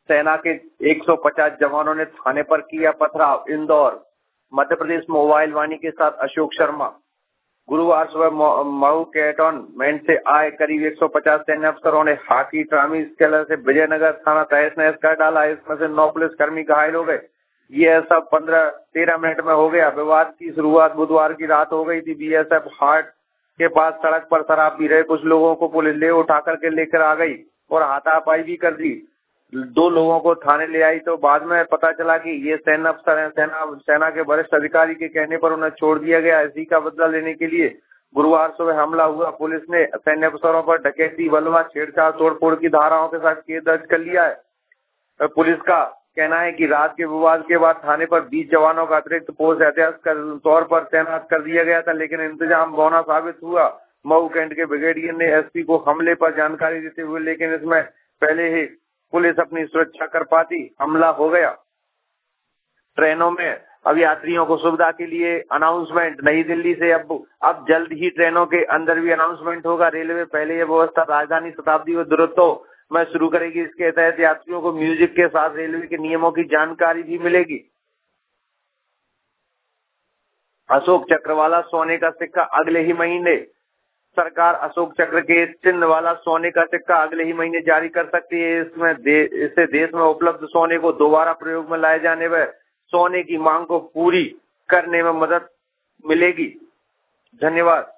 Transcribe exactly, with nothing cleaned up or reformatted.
सेना के एक सौ पचास जवानों ने थाने पर किया पथराव। इंदौर, मध्य प्रदेश मोबाइल वाणी के साथ अशोक शर्मा। गुरुवार सुबह मऊ कैंटोनमेंट से आए करीब एक सौ पचास सैन्य अफसरों ने हाथी ट्रामी स्केलर से विजयनगर थाना तहस नहस कर डाला। इसमें से नौ पुलिसकर्मी घायल हो गए। ये सब पंद्रह तेरह मिनट में हो गया। विवाद की शुरुआत बुधवार की रात हो गई थी। बीएसएफ हाट के पास सड़क पर शराब पी रहे कुछ लोगों को पुलिस ले उठा करके लेकर आ गई और हाथापाई भी कर दी। दो लोगों को थाने ले आई तो बाद में पता चला कि ये सैन्य अफसर हैं। सेना सेना के वरिष्ठ अधिकारी के कहने पर उन्हें छोड़ दिया गया। इसी का बदला लेने के लिए गुरुवार सुबह हमला हुआ। पुलिस ने सैन्य अफसरों पर डकैती, बलवा, छेड़छाड़, तोड़फोड़ की धाराओं के साथ केस दर्ज कर लिया है। पुलिस का कहना है कि रात के विवाद के बाद थाने पर बीस जवानों का अतिरिक्त पोस्ट एहतियात के तौर पर तैनात कर दिया गया था, लेकिन इंतजाम बौना साबित हुआ। मऊ कैंट के ब्रिगेडियर ने एसपी को हमले पर जानकारी देते हुए, लेकिन इसमें पहले ही पुलिस अपनी सुरक्षा कर पाती, हमला हो गया। ट्रेनों में अब यात्रियों को सुविधा के लिए अनाउंसमेंट। नई दिल्ली से अब अब जल्द ही ट्रेनों के अंदर भी अनाउंसमेंट होगा। रेलवे पहले यह व्यवस्था राजधानी, शताब्दी और दुरंतो में शुरू करेगी। इसके तहत यात्रियों को म्यूजिक के साथ रेलवे के नियमों की जानकारी भी मिलेगी। अशोक चक्र वाला सोने का सिक्का अगले ही महीने सरकार अशोक चक्र के चिन्ह वाला सोने का सिक्का अगले ही महीने जारी कर सकती है। इसमें दे, इससे देश में उपलब्ध सोने को दोबारा प्रयोग में लाए जाने व सोने की मांग को पूरी करने में मदद मिलेगी। धन्यवाद।